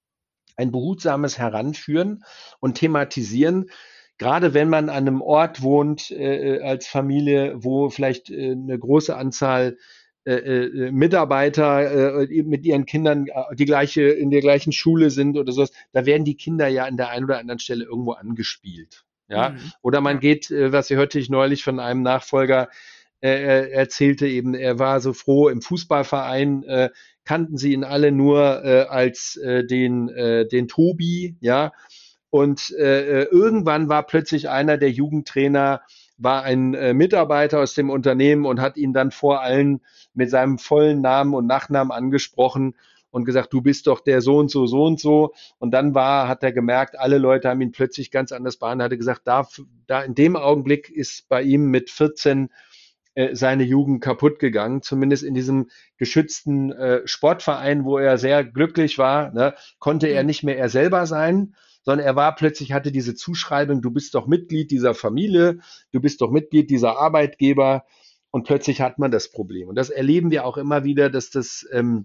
ein behutsames Heranführen und Thematisieren, gerade wenn man an einem Ort wohnt äh, als Familie, wo vielleicht äh, eine große Anzahl äh, äh, Mitarbeiter äh, mit ihren Kindern äh, die gleiche, in der gleichen Schule sind oder sowas, da werden die Kinder ja an der einen oder anderen Stelle irgendwo angespielt. Ja, Mhm. oder man Ja. geht, äh, was hörte ich neulich von einem Nachfolger, er, er erzählte eben, er war so froh im Fußballverein, äh, kannten sie ihn alle nur äh, als äh, den, äh, den Tobi, ja. Und äh, irgendwann war plötzlich einer der Jugendtrainer, war ein äh, Mitarbeiter aus dem Unternehmen und hat ihn dann vor allen mit seinem vollen Namen und Nachnamen angesprochen und gesagt: Du bist doch der so und so, so und so. Und dann war, hat er gemerkt, alle Leute haben ihn plötzlich ganz anders behandelt. Er hatte gesagt, da, da in dem Augenblick ist bei ihm mit vierzehn äh, seine Jugend kaputt gegangen, zumindest in diesem geschützten äh, Sportverein, wo er sehr glücklich war, ne, konnte er Mhm. nicht mehr er selber sein, sondern er war plötzlich, hatte diese Zuschreibung: Du bist doch Mitglied dieser Familie, du bist doch Mitglied dieser Arbeitgeber, und plötzlich hat man das Problem. Und das erleben wir auch immer wieder, dass das ähm,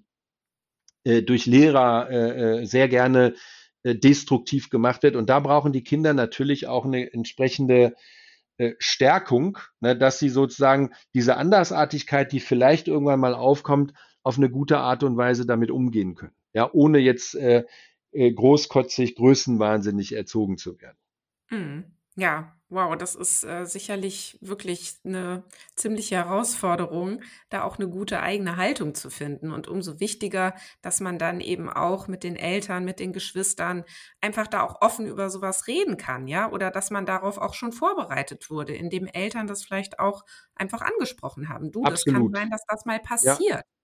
äh, durch Lehrer äh, äh, sehr gerne äh, destruktiv gemacht wird. Und da brauchen die Kinder natürlich auch eine entsprechende äh, Stärkung, ne, dass sie sozusagen diese Andersartigkeit, die vielleicht irgendwann mal aufkommt, auf eine gute Art und Weise damit umgehen können. Ja, ohne jetzt äh, äh, großkotzig, größenwahnsinnig erzogen zu werden. Mhm. Ja, wow, das ist äh, sicherlich wirklich eine ziemliche Herausforderung, da auch eine gute eigene Haltung zu finden. Und umso wichtiger, dass man dann eben auch mit den Eltern, mit den Geschwistern einfach da auch offen über sowas reden kann, ja? Oder dass man darauf auch schon vorbereitet wurde, indem Eltern das vielleicht auch einfach angesprochen haben. „Du, das kann Absolut. sein, dass das mal Ja, passiert“,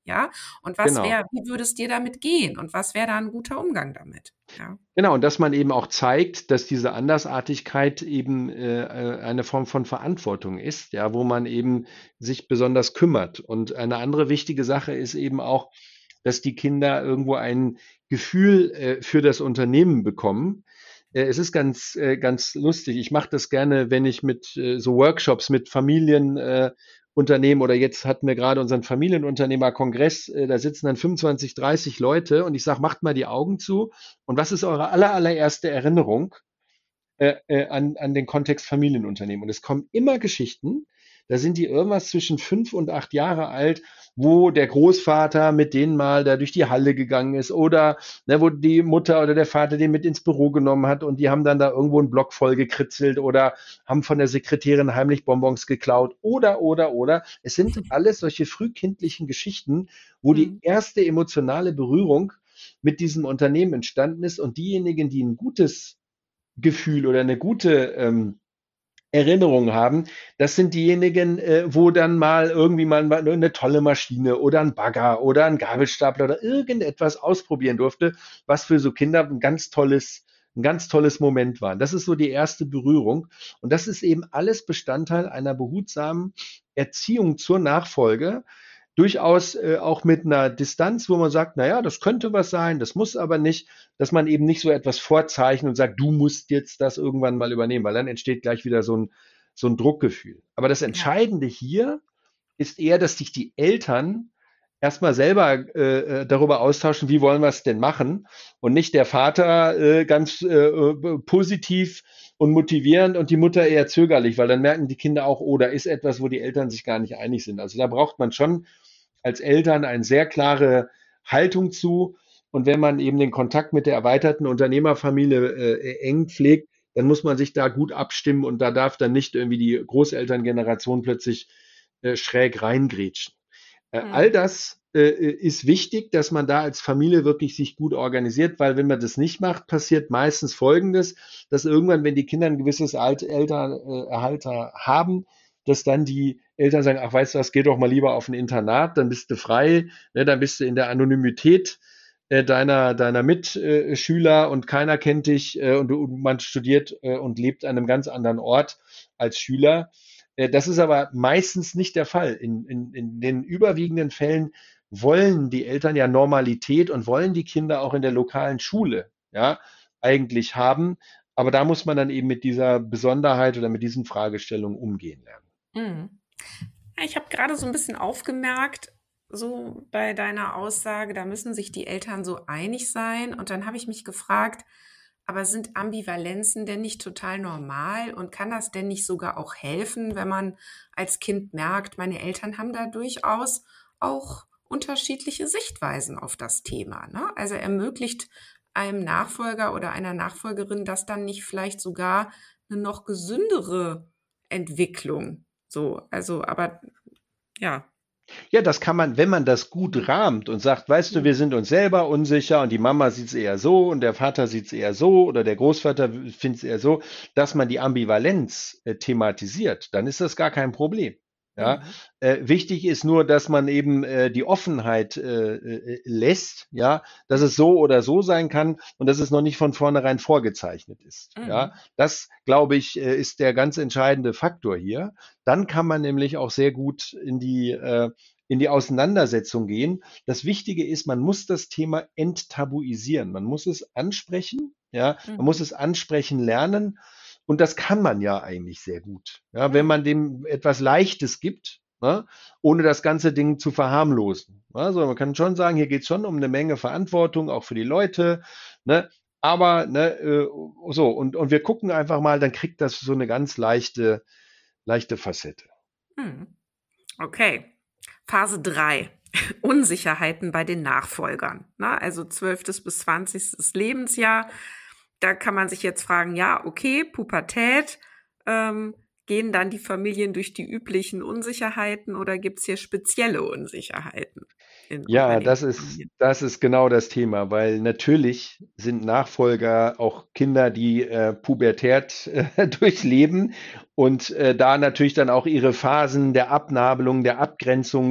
ja? Und was Genau. wäre, wie würde es dir damit gehen? Und was wäre da ein guter Umgang damit? Ja. Genau, und dass man eben auch zeigt, dass diese Andersartigkeit eben äh, äh, eine Form von Verantwortung ist, ja, wo man eben sich besonders kümmert. Und eine andere wichtige Sache ist eben auch, dass die Kinder irgendwo ein Gefühl äh, für das Unternehmen bekommen. Äh, es ist ganz, äh, ganz lustig. Ich mache das gerne, wenn ich mit äh, so Workshops mit Familien äh, Unternehmen oder jetzt hatten wir gerade unseren Familienunternehmerkongress, äh, da sitzen dann fünfundzwanzig, dreißig Leute und ich sage, macht mal die Augen zu und was ist eure aller, allererste Erinnerung äh, äh, an, an den Kontext Familienunternehmen? Und es kommen immer Geschichten, da sind die irgendwas zwischen fünf und acht Jahre alt, wo der Großvater mit denen mal da durch die Halle gegangen ist oder ne, wo die Mutter oder der Vater den mit ins Büro genommen hat und die haben dann da irgendwo einen Block voll gekritzelt oder haben von der Sekretärin heimlich Bonbons geklaut oder, oder, oder. Es sind alles solche frühkindlichen Geschichten, wo die Mhm. erste emotionale Berührung mit diesem Unternehmen entstanden ist und diejenigen, die ein gutes Gefühl oder eine gute ähm, Erinnerung haben, das sind diejenigen, äh, wo dann mal irgendwie mal mal eine tolle Maschine oder ein Bagger oder ein Gabelstapler oder irgendetwas ausprobieren durfte, was für so Kinder ein ganz tolles ein ganz tolles Moment war. Das ist so die erste Berührung und das ist eben alles Bestandteil einer behutsamen Erziehung zur Nachfolge, durchaus äh, auch mit einer Distanz, wo man sagt, na ja, das könnte was sein, das muss aber nicht, dass man eben nicht so etwas vorzeichnet und sagt, du musst jetzt das irgendwann mal übernehmen, weil dann entsteht gleich wieder so ein, so ein Druckgefühl. Aber das Ja. Entscheidende hier ist eher, dass sich die Eltern erstmal selber äh, äh, darüber austauschen, wie wollen wir es denn machen und nicht der Vater äh, ganz äh, äh, positiv und motivierend und die Mutter eher zögerlich, weil dann merken die Kinder auch, oh, da ist etwas, wo die Eltern sich gar nicht einig sind. Also da braucht man schon als Eltern eine sehr klare Haltung zu. Und wenn man eben den Kontakt mit der erweiterten Unternehmerfamilie äh, eng pflegt, dann muss man sich da gut abstimmen und da darf dann nicht irgendwie die Großelterngeneration plötzlich äh, schräg reingrätschen. Äh, all Mhm. das äh, ist wichtig, dass man da als Familie wirklich sich gut organisiert, weil wenn man das nicht macht, passiert meistens Folgendes, dass irgendwann, wenn die Kinder ein gewisses Alt Elternalter haben, dass dann die Eltern sagen, ach weißt du was, geh doch mal lieber auf ein Internat, dann bist du frei, ne, dann bist du in der Anonymität äh, deiner, deiner Mitschüler und keiner kennt dich äh, und, du, und man studiert äh, und lebt an einem ganz anderen Ort als Schüler. Äh, das ist aber meistens nicht der Fall. In, in, in den überwiegenden Fällen wollen die Eltern ja Normalität und wollen die Kinder auch in der lokalen Schule, ja, eigentlich haben. Aber da muss man dann eben mit dieser Besonderheit oder mit diesen Fragestellungen umgehen lernen. Mhm. Ja, ich habe gerade so ein bisschen aufgemerkt, so bei deiner Aussage, da müssen sich die Eltern so einig sein. Und dann habe ich mich gefragt, aber sind Ambivalenzen denn nicht total normal? Und kann das denn nicht sogar auch helfen, wenn man als Kind merkt, meine Eltern haben da durchaus auch unterschiedliche Sichtweisen auf das Thema, ne? Also ermöglicht einem Nachfolger oder einer Nachfolgerin das dann nicht vielleicht sogar eine noch gesündere Entwicklung? So, also, aber ja. Ja, das kann man, wenn man das gut rahmt und sagt, weißt du, Mhm. wir sind uns selber unsicher und die Mama sieht es eher so und der Vater sieht es eher so oder der Großvater findet es eher so, dass man die Ambivalenz äh, thematisiert, dann ist das gar kein Problem. Ja, Mhm. äh, wichtig ist nur, dass man eben äh, die Offenheit äh, äh, lässt, ja, dass es so oder so sein kann und dass es noch nicht von vornherein vorgezeichnet ist. Ja, Mhm. das glaube ich äh, ist der ganz entscheidende Faktor hier. Dann kann man nämlich auch sehr gut in die äh, in die Auseinandersetzung gehen. Das Wichtige ist, man muss das Thema enttabuisieren. Man muss es ansprechen, ja, man muss Mhm. es ansprechen lernen. Und das kann man ja eigentlich sehr gut. Ja, wenn Mhm. man dem etwas Leichtes gibt, ne, ohne das ganze Ding zu verharmlosen. Also man kann schon sagen, hier geht es schon um eine Menge Verantwortung, auch für die Leute. Ne, aber ne, äh, so, und, und wir gucken einfach mal, dann kriegt das so eine ganz leichte, leichte Facette. Mhm. Okay. Phase drei: Unsicherheiten bei den Nachfolgern. Ne? Also zwölftes bis zwanzigstes Lebensjahr. Da kann man sich jetzt fragen, ja, okay, Pubertät, ähm, gehen dann die Familien durch die üblichen Unsicherheiten oder gibt es hier spezielle Unsicherheiten in Ja, das ist, Unternehmensfamilien? das ist genau das Thema, weil natürlich sind Nachfolger auch Kinder, die äh, Pubertät äh, durchleben und äh, da natürlich dann auch ihre Phasen der Abnabelung, der Abgrenzung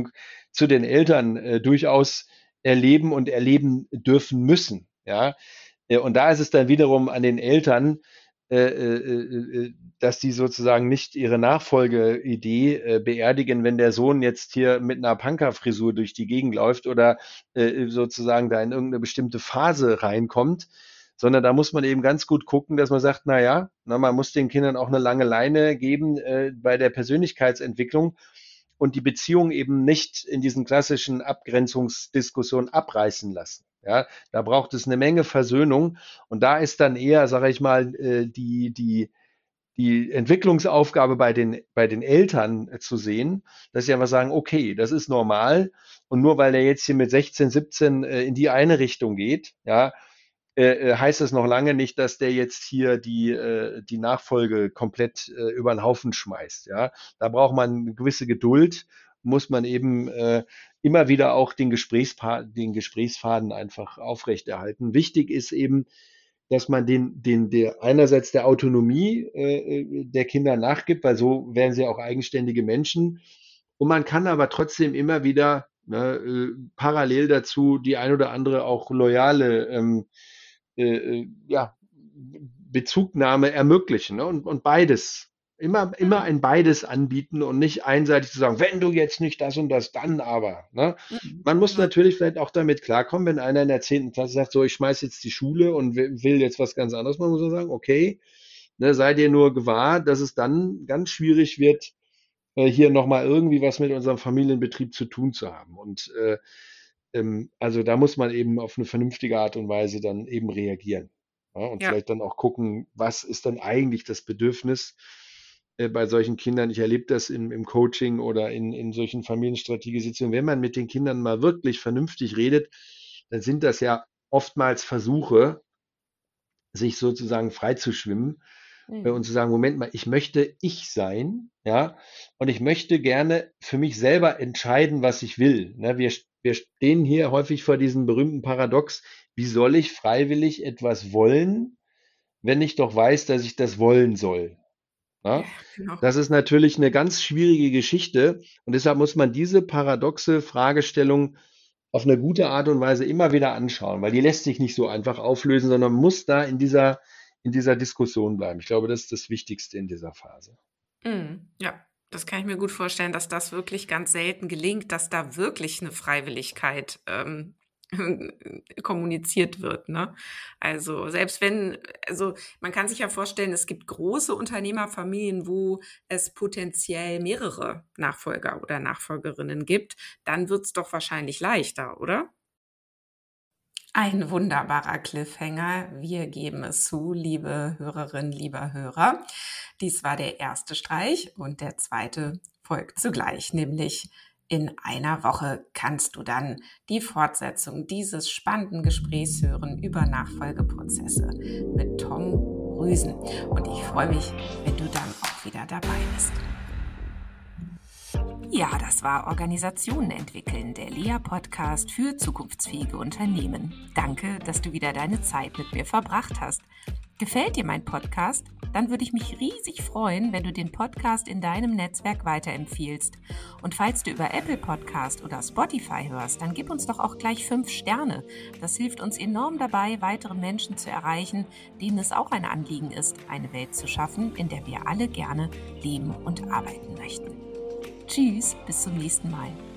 zu den Eltern äh, durchaus erleben und erleben dürfen müssen. Ja, Äh, und da ist es dann wiederum an den Eltern, äh, äh, äh, dass die sozusagen nicht ihre Nachfolgeidee äh, beerdigen, wenn der Sohn jetzt hier mit einer Punkerfrisur durch die Gegend läuft oder äh, sozusagen da in irgendeine bestimmte Phase reinkommt, sondern da muss man eben ganz gut gucken, dass man sagt, na ja, na, man muss den Kindern auch eine lange Leine geben äh, bei der Persönlichkeitsentwicklung und die Beziehung eben nicht in diesen klassischen Abgrenzungsdiskussionen abreißen lassen. Ja, da braucht es eine Menge Versöhnung und da ist dann eher, sage ich mal, äh, die die die Entwicklungsaufgabe bei den bei den Eltern äh, zu sehen, dass sie einfach sagen, okay, das ist normal und nur weil er jetzt hier mit sechzehn, siebzehn äh, in die eine Richtung geht, ja, äh, äh, heißt es noch lange nicht, dass der jetzt hier die, äh, die Nachfolge komplett äh, über den Haufen schmeißt. Ja, da braucht man eine gewisse Geduld, muss man eben äh, immer wieder auch den, Gesprächspa den Gesprächsfaden einfach aufrechterhalten. Wichtig ist eben, dass man den, den, der einerseits der Autonomie äh, der Kinder nachgibt, weil so werden sie auch eigenständige Menschen. Und man kann aber trotzdem immer wieder ne, äh, parallel dazu die ein oder andere auch loyale ähm, äh, äh, ja, Bezugnahme ermöglichen. Ne? Und, und beides. Immer, immer ein beides anbieten und nicht einseitig zu sagen, wenn du jetzt nicht das und das, dann aber. Ne? Mhm. Man muss Ja. natürlich vielleicht auch damit klarkommen, wenn einer in der zehnten Klasse sagt, so, ich schmeiß jetzt die Schule und will jetzt was ganz anderes, man muss so sagen, okay, ne, sei dir nur gewahr, dass es dann ganz schwierig wird, äh, hier nochmal irgendwie was mit unserem Familienbetrieb zu tun zu haben. Und äh, ähm, also da muss man eben auf eine vernünftige Art und Weise dann eben reagieren. Ja, und Ja. vielleicht dann auch gucken, was ist dann eigentlich das Bedürfnis äh, bei solchen Kindern. Ich erlebe das im, im Coaching oder in, in solchen Familienstrategiesitzungen. Wenn man mit den Kindern mal wirklich vernünftig redet, dann sind das ja oftmals Versuche, sich sozusagen frei zu schwimmen äh, und Mhm. zu sagen, Moment mal, ich möchte ich sein, ja, und ich möchte gerne für mich selber entscheiden, was ich will. Ne, wir, wir stehen hier häufig vor diesem berühmten Paradox, wie soll ich freiwillig etwas wollen, wenn ich doch weiß, dass ich das wollen soll? Ja, Ja? genau. Das ist natürlich eine ganz schwierige Geschichte und deshalb muss man diese paradoxe Fragestellung auf eine gute Art und Weise immer wieder anschauen, weil die lässt sich nicht so einfach auflösen, sondern muss da in dieser in dieser Diskussion bleiben. Ich glaube, das ist das Wichtigste in dieser Phase. Mhm. Ja, das kann ich mir gut vorstellen, dass das wirklich ganz selten gelingt, dass da wirklich eine Freiwilligkeit, ähm, kommuniziert wird, ne? Also, selbst wenn also, man kann sich ja vorstellen, es gibt große Unternehmerfamilien, wo es potenziell mehrere Nachfolger oder Nachfolgerinnen gibt, dann wird's doch wahrscheinlich leichter, oder? Ein wunderbarer Cliffhanger. Wir geben es zu, liebe Hörerinnen, lieber Hörer. Dies war der erste Streich und der zweite folgt zugleich, nämlich in einer Woche kannst du dann die Fortsetzung dieses spannenden Gesprächs hören über Nachfolgeprozesse mit Tom Rüsen. Und ich freue mich, wenn du dann auch wieder dabei bist. Ja, das war Organisationen entwickeln, der L E A-Podcast für zukunftsfähige Unternehmen. Danke, dass du wieder deine Zeit mit mir verbracht hast. Gefällt dir mein Podcast? Dann würde ich mich riesig freuen, wenn du den Podcast in deinem Netzwerk weiterempfiehlst. Und falls du über Apple Podcast oder Spotify hörst, dann gib uns doch auch gleich fünf Sterne. Das hilft uns enorm dabei, weitere Menschen zu erreichen, denen es auch ein Anliegen ist, eine Welt zu schaffen, in der wir alle gerne leben und arbeiten möchten. Tschüss, bis zum nächsten Mal.